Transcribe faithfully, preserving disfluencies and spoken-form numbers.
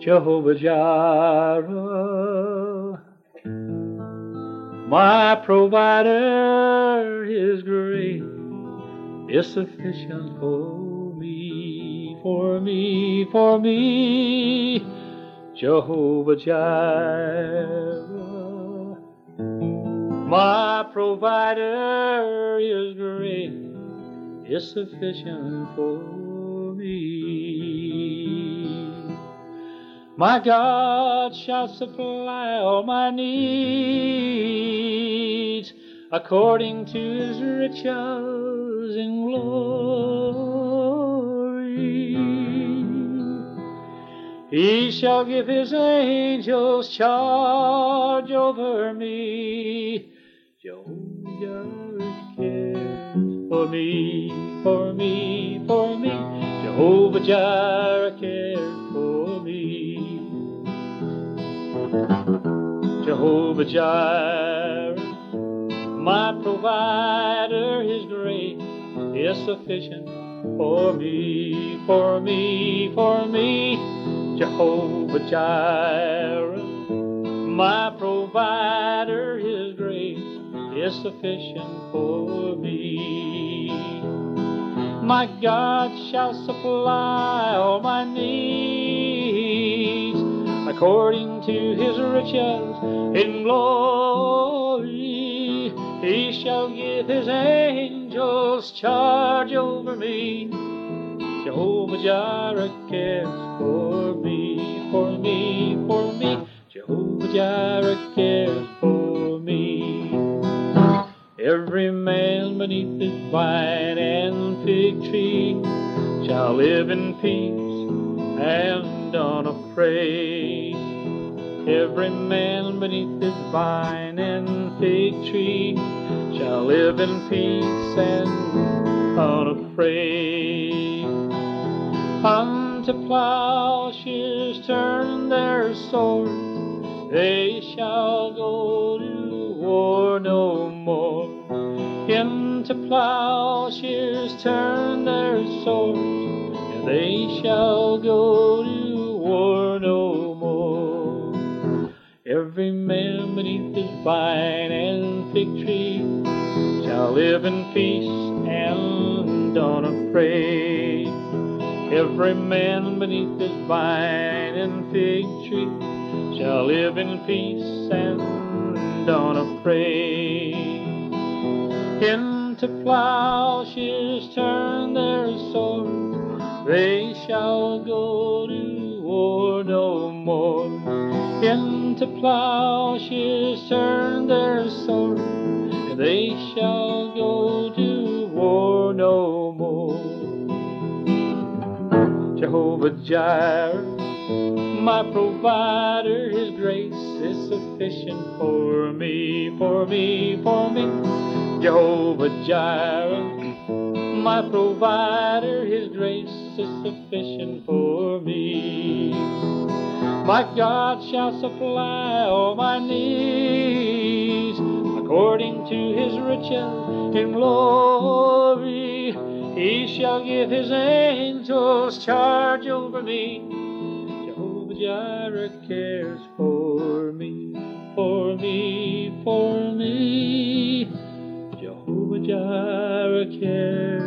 Jehovah Jireh, my provider, His grace is sufficient for me, for me, for me. Jehovah Jireh, my provider, His grace is sufficient for me. My God shall supply all my needs according to His riches in glory. He shall give His angels charge over me. Jehovah cares for me, for me, for me. Jehovah Jireh cares for me. Jehovah Jireh, my provider, His grace is sufficient for me, for me, for me. Jehovah Jireh, my provider, His grace is sufficient for me. My God shall supply all my needs according to His riches in glory. He shall give His angels charge over me. Jehovah Jireh cares for me, for me, for me. Jehovah Jireh cares for me. Every man beneath His vine and fig tree shall live in peace and unafraid. Every man beneath His vine and fig tree shall live in peace and unafraid. Unto plowshares turn their swords, they shall go to war no more. Into plowshares turn their swords, and they shall go to war no more. Every man beneath his vine and fig tree shall live in peace and unafraid. Every man beneath his vine and fig tree shall live in peace and unafraid. Into plowshares turn their swords, they shall go to war no more. Into plowshares turn their swords, and they shall go to war no more. Jehovah Jireh, my provider, His grace is sufficient for me, for me, for me. Jehovah Jireh, my provider, His grace is sufficient for me. My God shall supply all my needs according to His riches in glory. He shall give His angels charge over me. Jehovah Jireh cares for me, for me, for me. Jehovah Jireh cares